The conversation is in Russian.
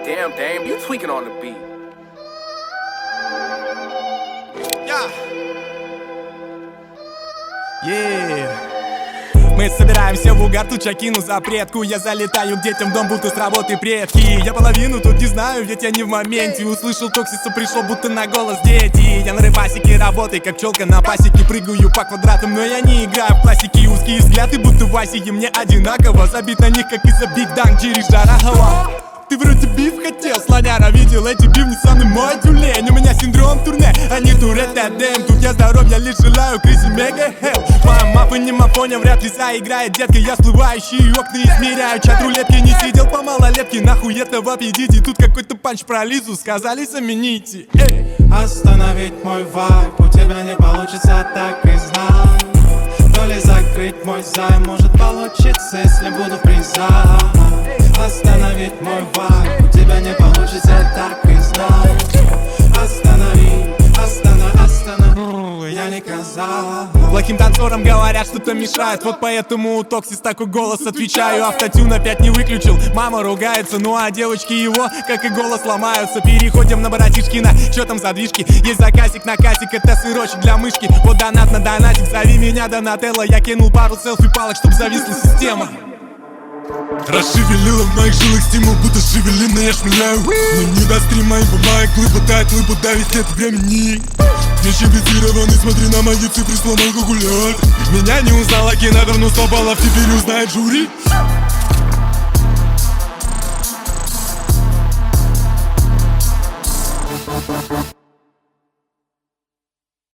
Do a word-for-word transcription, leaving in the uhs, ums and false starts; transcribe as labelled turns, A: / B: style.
A: Damn, Dame, you tweaking on the beat.
B: Yeah. Yeah. Мы собираемся в угар, тут кину запретку. Я залетаю к детям в дом, будто с работы предки. Я половину тут не знаю, ведь я не в моменте. Услышал токсиса, пришел будто на голос дети. Я на рыбасике работаю, как пчелка на пасеке. Прыгаю по квадратам, но я не играю в классики. Узкие взгляды, будто в Асии, мне одинаково. Забит на них, как из-за Биг Данг, Джири Жарахова. Ты вроде биф хотел, слоняра, видел эти бивни, самый мой тюлень. У меня синдром турне, а не турет, дэм. Тут я здоровья лишь желаю, Криси мега хелл. Моя мапа не мафоня, вряд ли заиграет детка. Я всплывающие окна измеряю, чат рулетки. Не сидел по малолетке, нахуй этого пьедите. Тут какой-то панч про Лизу, сказали замените. Эй.
C: Остановить мой вайб, у тебя не получится, так и знал. То ли закрыть мой займ, может получится, если буду в призах. Остановить мой вайб, у тебя не получится, так и знал. Останови, останови, останови, я не казал.
B: Плохим танцорам говорят, что-то мешает. Вот поэтому у Токсис такой голос отвечаю. Автотюн опять не выключил, мама ругается. Ну а девочки его, как и голос, ломаются. Переходим на братишкина, чё там задвижки? Есть заказик на касик, это сырочек для мышки. Вот донат на донатик, зови меня Донателло. Я кинул пару селфи-палок, чтоб зависла система.
D: Расшевелила в моих жилах стимул, будто шевелина, я шмеляю. Но не до стрима, ибо моя глыба тает, лыбу давить нет времени. Вещи бетированный, смотри на мои цифры, сломал калькулятор. Меня не узнала кинотор, но сто баллов теперь узнает жюри.